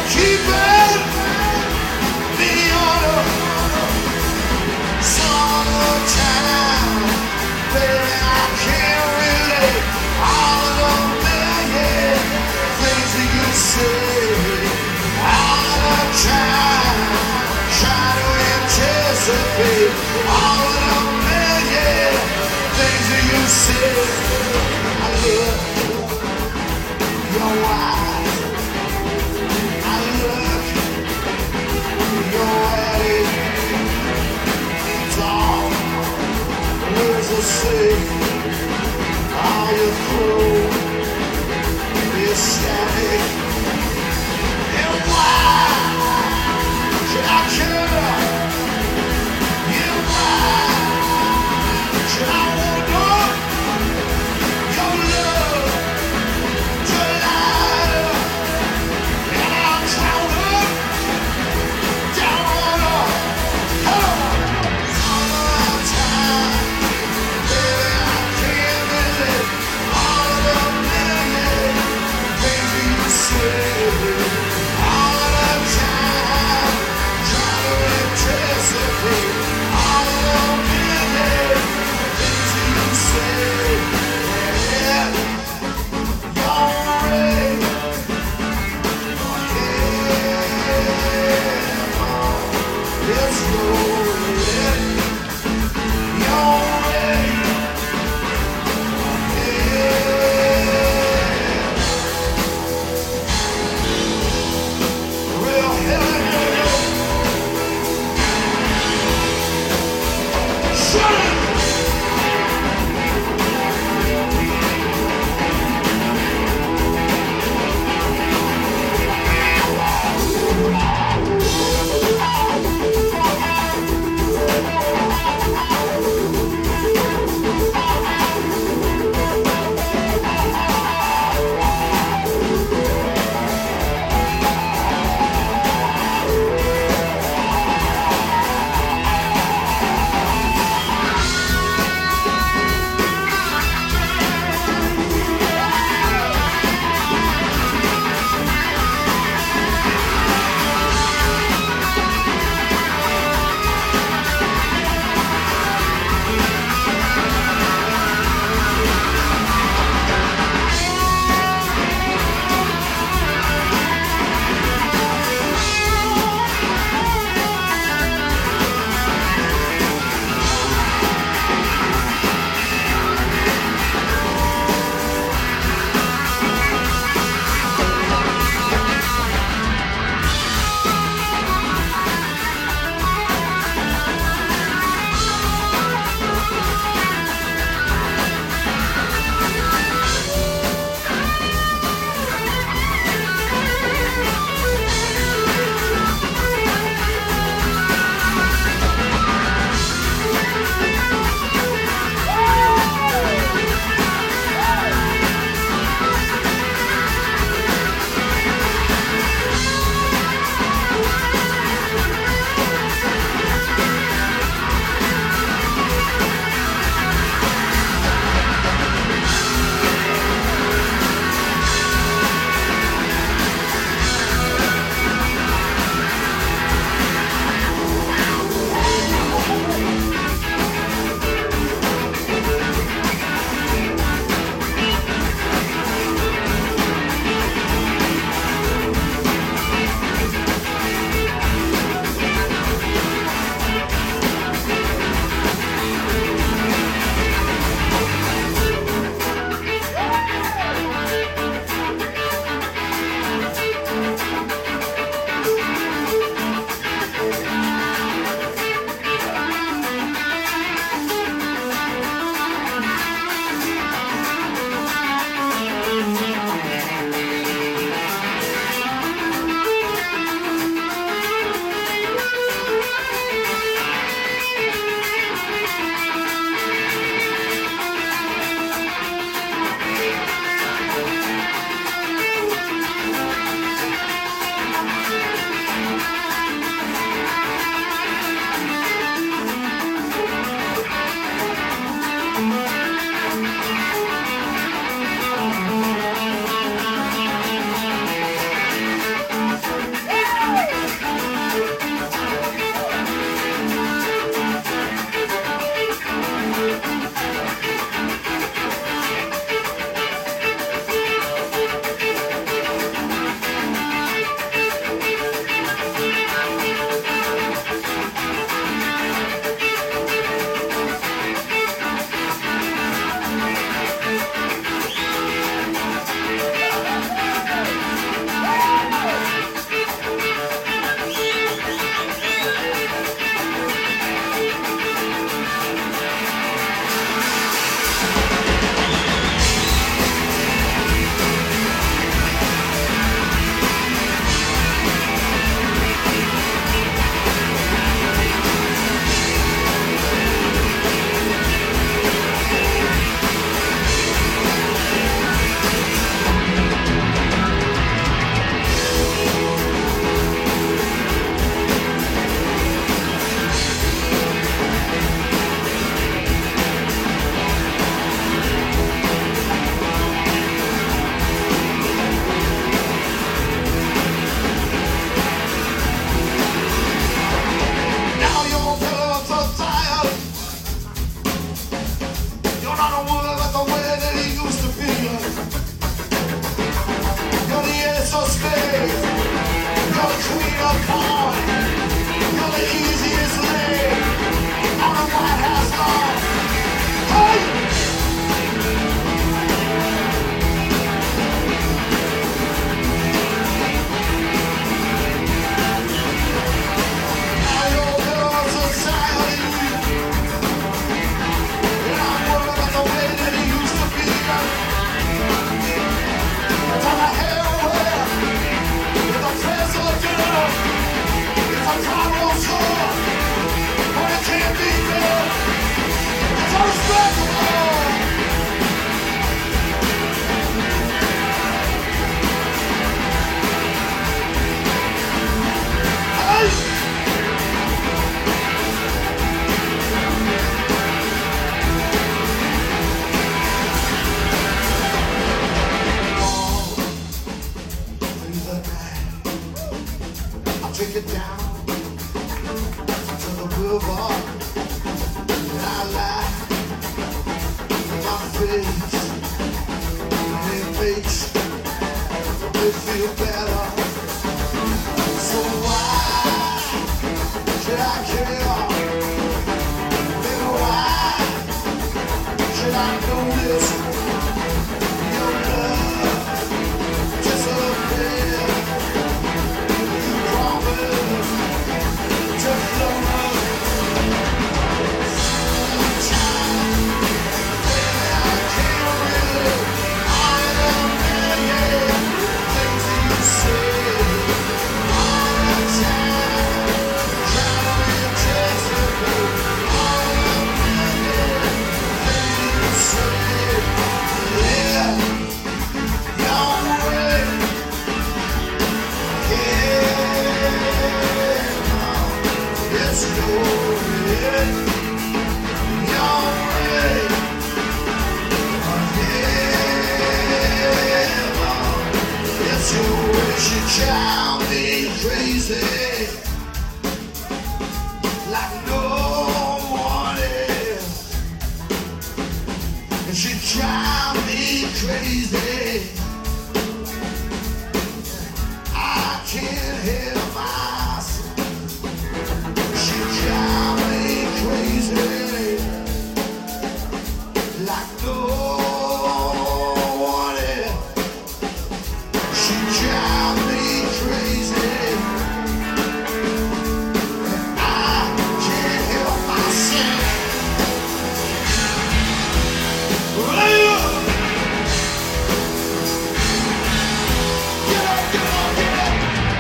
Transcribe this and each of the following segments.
Keeping me on a summertime, baby, I can't relate all of the million things that you say all the time. Try to anticipate all of the million things that you say. I look your eyes, I look your way, talk. take it down to the boulevard. And I lie with my face. And it makes me feel better. So why should I care? Then why should I notice your love disappear? You promise to float. She drive me crazy like no one else. And she drive me crazy. I can't help myself. She drive me crazy like no one else. She drive me crazy, and I can't help myself. Get up, get up, get up.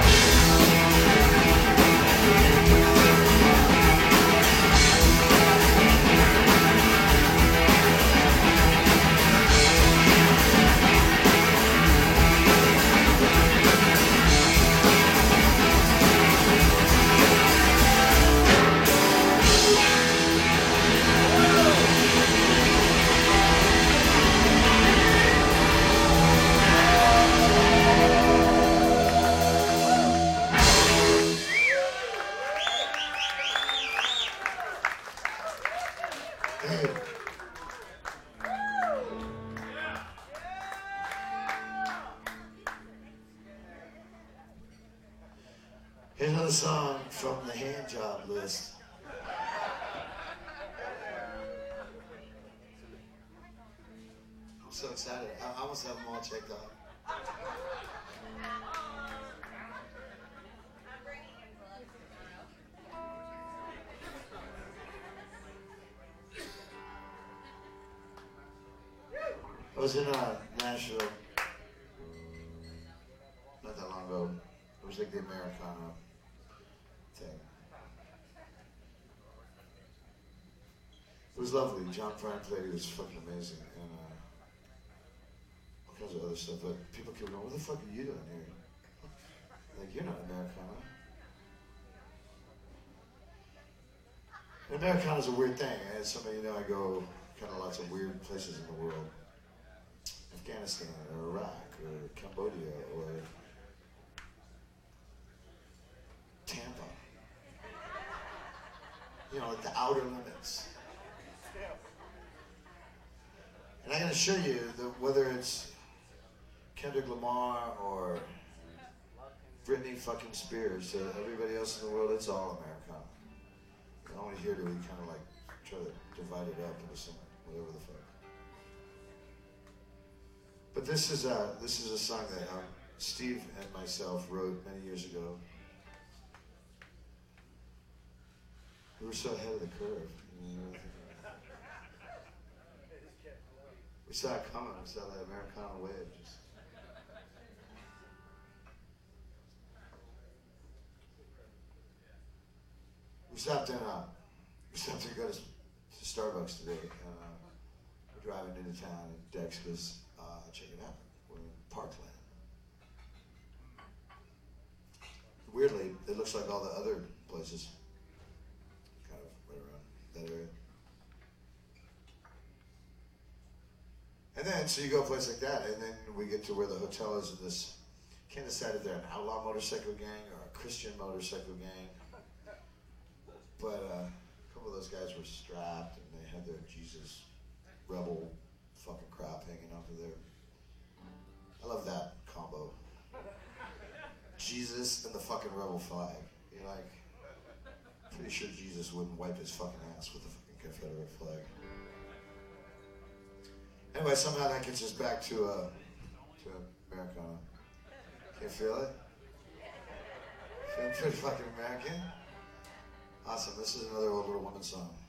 Here's another song from the hand job list. I'm so excited. I almost have them all checked out. I was in Nashville not that long ago. It was like the Americana thing. It was lovely. John Prine played. It was fucking amazing, and all kinds of other stuff. But people kept going, "What the fuck are you doing here? Like, you're not Americana." And Americana's a weird thing. As some of you know, I go kind of lots of weird places in the world. Afghanistan, or Iraq, or Cambodia, or Tampa. You know, like the outer limits. And I can assure you that whether it's Kendrick Lamar or Britney fucking Spears, everybody else in the world, it's all Americana. And only here do we kind of like try to divide it up into some whatever the fuck. But this is a song that Steve and myself wrote many years ago. We were so ahead of the curve. You know? We saw it coming. We saw that Americana wave. We stopped to go to Starbucks today. We're driving into town, and Dex goes, check it out. We're in Parkland. Weirdly, it looks like all the other places. Kind of right around that area. And then, so you go a place like that, and then we get to where the hotel is in this Can't decide if they're an outlaw motorcycle gang or a Christian motorcycle gang. But a couple of those guys were strapped and they had their Jesus rebel fucking crap hanging off of there. I love that combo. Jesus and the fucking rebel flag. You're like, pretty sure Jesus wouldn't wipe his fucking ass with the fucking Confederate flag. Anyway, somehow that gets us back to Americana. Can you feel it? Feeling pretty fucking American? Awesome. This is another Old Little Woman song.